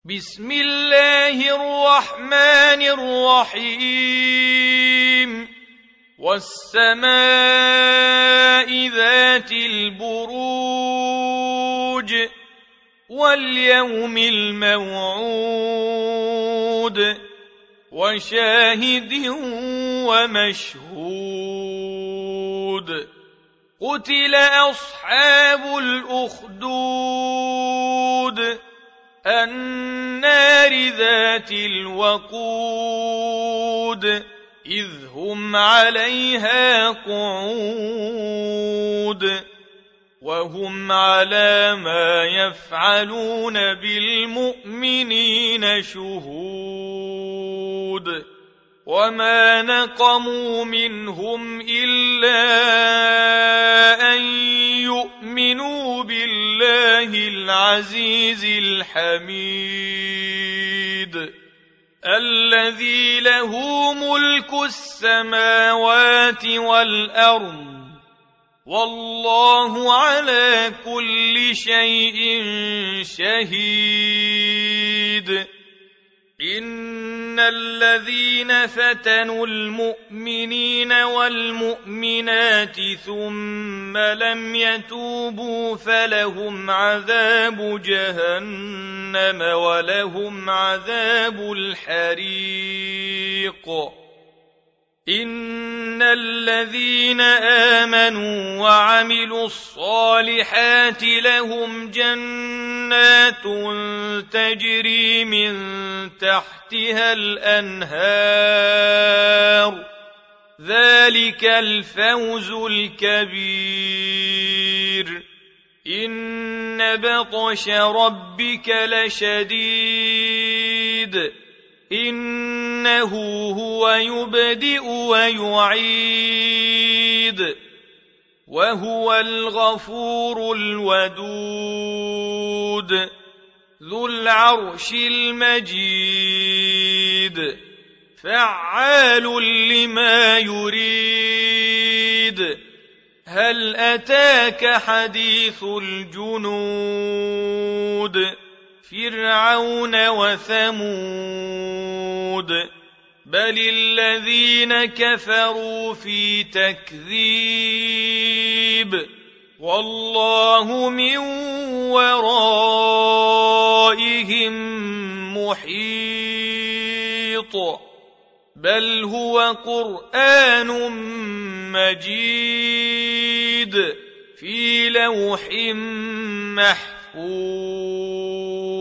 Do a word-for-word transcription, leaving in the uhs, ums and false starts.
بسم الله الرحمن الرحيم والسماء ذات البروج واليوم الموعود وشاهد ومشهود قتل أصحاب الأخدود النار ذات الوقود إذ هم عليها قعود وهم على ما يفعلون بالمؤمنين شهود وما نقموا منهم إلا أن يؤمنوا بالله العزيز الحميد الذي له ملك السماوات والأرض والله على كل شيء شهيد إن الذين فتنوا المؤمنين والمؤمنات ثم لم يتوبوا فلهم عذاب جهنم ولهم عذاب الحريق إن الذين آمنوا وعملوا الصالحات لهم جنات تجري من تحتها الأنهار ذلك الفوز الكبير إن بطش ربك لشديد إنه هو يبدئ ويعيد وهو الغفور الودود ذو العرش المجيد فعال لما يريد هل أتاك حديث الجنود فرعون وثمود بل الذين كفروا في تكذيب والله من ورائهم محيط بل هو قرآن مجيد في لوح محفوظ